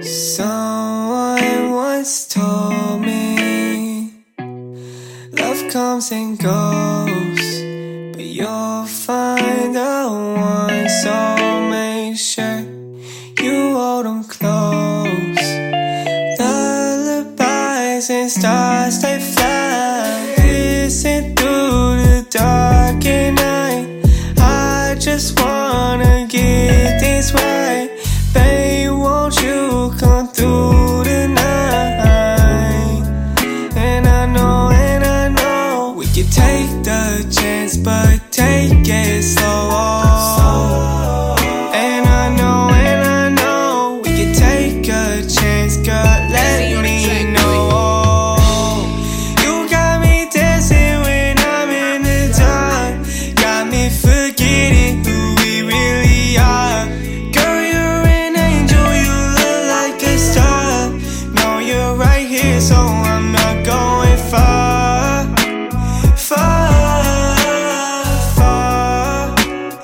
Someone once told me love comes and goes, but you'll find the one, so make sure you hold them close. Lullabies and stars, they fly, listen through the dark at night. I just wanna get this right. Babe, won't you come through tonight? And I know we can take the chance, but take it slow. And I know we can take a chance, girl, let me know. You got me dancing when I'm in the dark, got me forgetting who we really are. Girl, you're an angel, you look like a star. No, you're right here, so I'm not going far, far, far,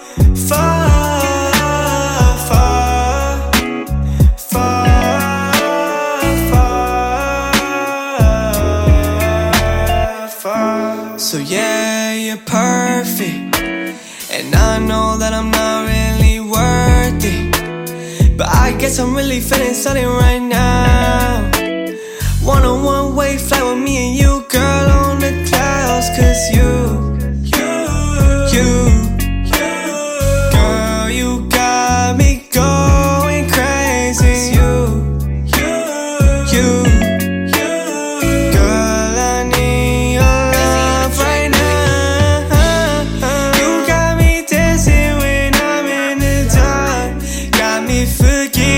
far, far, far, far. So yeah, you're perfect, and I know that I'm not really worth it, but I guess I'm really feeling something right now. Want a one-way flight with me and you, girl, on the clouds. Cause girl, you got me going crazy. Girl, I need your love right now. You got me dancing when I'm in the dark, got me forgetting